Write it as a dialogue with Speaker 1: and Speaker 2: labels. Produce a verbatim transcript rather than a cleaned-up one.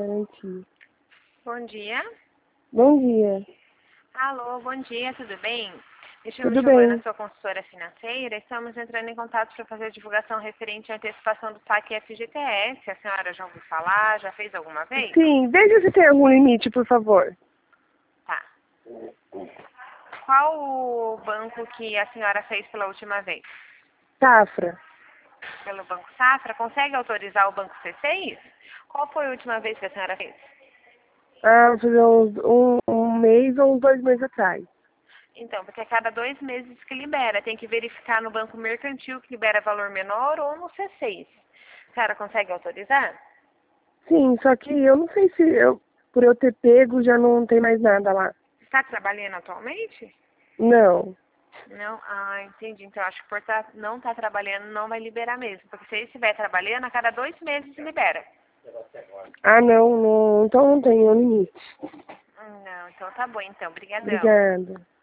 Speaker 1: garantia.
Speaker 2: Bom dia.
Speaker 1: Bom dia.
Speaker 2: Alô, bom dia, tudo bem? Me chamo
Speaker 1: Tudo
Speaker 2: Giovana,
Speaker 1: bem?
Speaker 2: sou consultora financeira. Estamos entrando em contato para fazer a divulgação referente à antecipação do saque F G T S. A senhora já ouviu falar? Já fez alguma vez?
Speaker 1: Sim, veja se tem algum limite, por favor.
Speaker 2: Tá. Qual o banco que a senhora fez pela última vez?
Speaker 1: Safra.
Speaker 2: Pelo Banco Safra? Consegue autorizar o Banco C seis? Qual foi a última vez que a senhora fez?
Speaker 1: Ah, vou fazer uns, um, um mês ou uns dois meses atrás.
Speaker 2: Então, porque a cada dois meses que libera, tem que verificar no banco mercantil que libera valor menor ou no C seis. A senhora consegue autorizar?
Speaker 1: Sim, só que eu não sei se eu, por eu ter pego já não tem mais nada lá.
Speaker 2: Está trabalhando atualmente?
Speaker 1: Não.
Speaker 2: Não? Ah, entendi. Então, acho que por tá, não estar trabalhando não vai liberar mesmo. Porque se ele estiver trabalhando, a cada dois meses libera.
Speaker 1: Ah, não, não, então não tem um limite.
Speaker 2: Hum, Não, então tá bom então. Obrigadão.
Speaker 1: Obrigada.